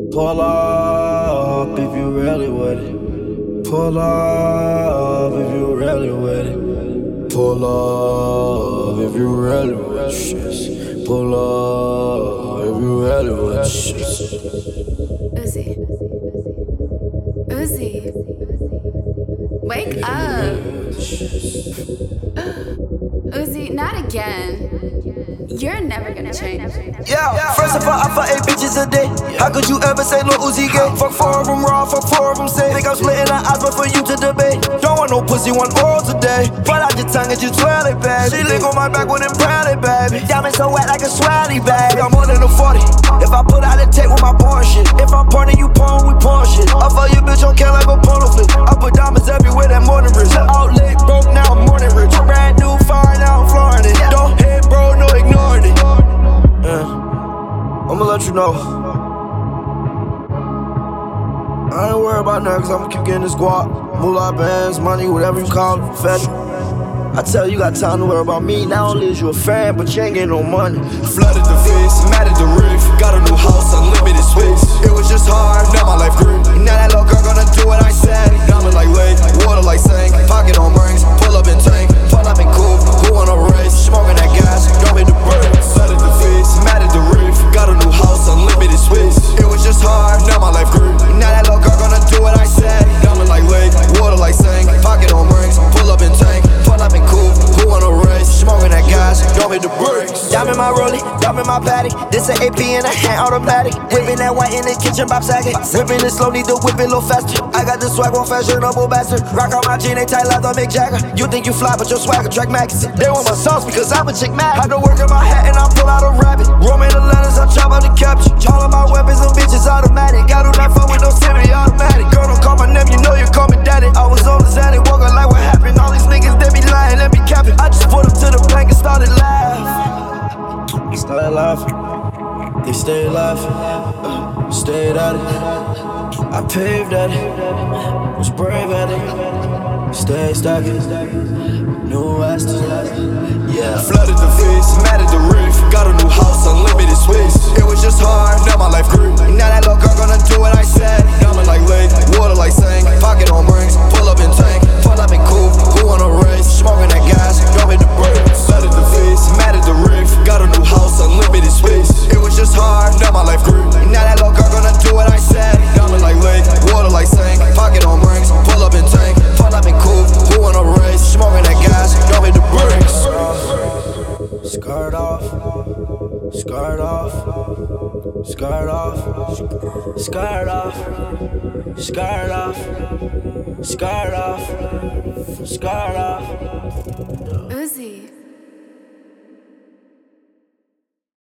Pull up if you really with it. Pull up if you really with it. Pull up if you really with shit. Pull up if you really with shit. Uzi. Uzi. Wake up. Uzi, not again. You're never gonna change. Yeah, first of all, I fuck 8 bitches a day. How could you ever say Lil Uzi gay? Fuck 4 of them raw, fuck 4 of them safe. Think I'm splitting the odds, but for you to debate. Don't want no pussy, want oral today. Pull out your tongue and you twirl it, baby. She lick on my back with them proudly, baby. Diamond so wet like a swally, baby. I'm more than a 40. If I put out a tape with my porn shit. If I'm porn and you porn, we porn shit. I fuck your bitch on can like a porno flip. I put diamonds everywhere, that morning rich. Out late, broke, now I'm morning rich. Brand new, fire, now I'm flooring it. Don't hit, bro, no ignoring it. I'ma let you know. I ain't worried about nothing, cause I'ma keep getting this guap. Moolah bands, money, whatever you call it, federal. I tell you, got time to worry about me. Not only is you a fan, but you ain't getting no money. Flooded the face, mad at the roof. Got a new house, unlimited space. It was just hard, now my life grew. Now that little girl gonna do what I said. Diamond like lake, water like sink. Pocket on rings, pull up in tank. Pull up in coupe, who on a race? Smoking that gas, don't hit the brakes. Flooded the face, mad at the roof. Got a new house, unlimited space. It was just hard, now my life grew. Now that little girl gonna do what I said. Diamond like lake, water like sink. Pocket on rings, pull up in tank. Pull up in coupe, who on a race? Smoking that gas, don't hit the brakes. Diamond my rollie, diamond my paddock. This an AP in a hand automatic. Whipping that white in the kitchen, Bob Saget. Whipping it slow, need to whip it a little faster. I got the swag on fashionable bastard. Rock on my jean, they tight like the Mick Jagger. You think you fly, but your swagger track magazine. They want my sauce because I'm a chick mad. Had to work in my hat and I pull out a rabbit. Roaming the letters, I chop out the caption. All of my weapons and bitches automatic. I do not fuck with no semi-automatic. Girl, don't call my name, you know you call me daddy. I was on the Zaddy, walking like what happened. All these niggas, they be lying, they be capping. I just put them to the plank and started laughing. Started laughing. They stayed laughing. Stayed at it. I paved at it. Was brave at it. Stay stacking. New West. Yeah. Flooded the face, mad at the roof. Got a new house, unlimited space. It was just hard, now my life grew. Now that little girl gonna do what I said. Diamond like lake, water like sink. Pocket on rings, pull up in tank. Pull up in coupe, who on a race? Smoking that gas, don't hit the brakes. Flooded the face, mad at the roof. Got a new house, unlimited space. It was just hard, now my life grew. Now that little girl gonna do what I said. Diamond like lake, water like sink. Pocket on rings, pull up in tank. Pull up in coupe, who on a race? Smoking that gas, don't hit the brakes. Skirt off, skirt off, skirt off, skirt off, skirt off, skirt off, skirt off. Uzi.